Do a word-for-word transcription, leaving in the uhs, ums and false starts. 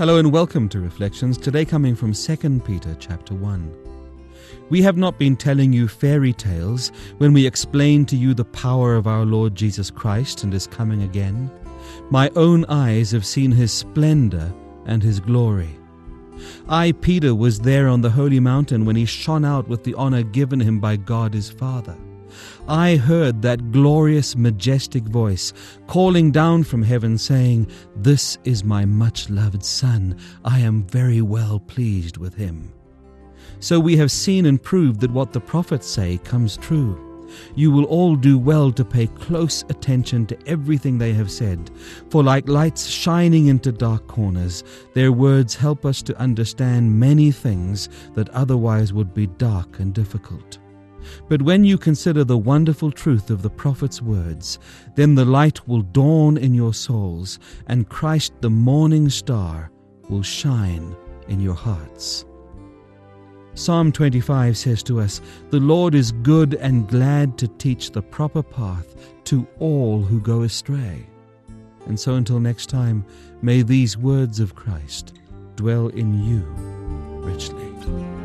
Hello and welcome to Reflections, today coming from Second Peter chapter one. We have not been telling you fairy tales when we explain to you the power of our Lord Jesus Christ and His coming again. My own eyes have seen His splendor and His glory. I, Peter, was there on the holy mountain when He shone out with the honor given Him by God His Father. I heard that glorious, majestic voice calling down from heaven saying, "This is my much-loved Son. I am very well pleased with Him." So we have seen and proved that what the prophets say comes true. You will all do well to pay close attention to everything they have said, for like lights shining into dark corners, their words help us to understand many things that otherwise would be dark and difficult. But when you consider the wonderful truth of the prophet's words, then the light will dawn in your souls, and Christ the morning star will shine in your hearts. Psalm twenty-five says to us, "The Lord is good and glad to teach the proper path to all who go astray." And so until next time, may these words of Christ dwell in you richly.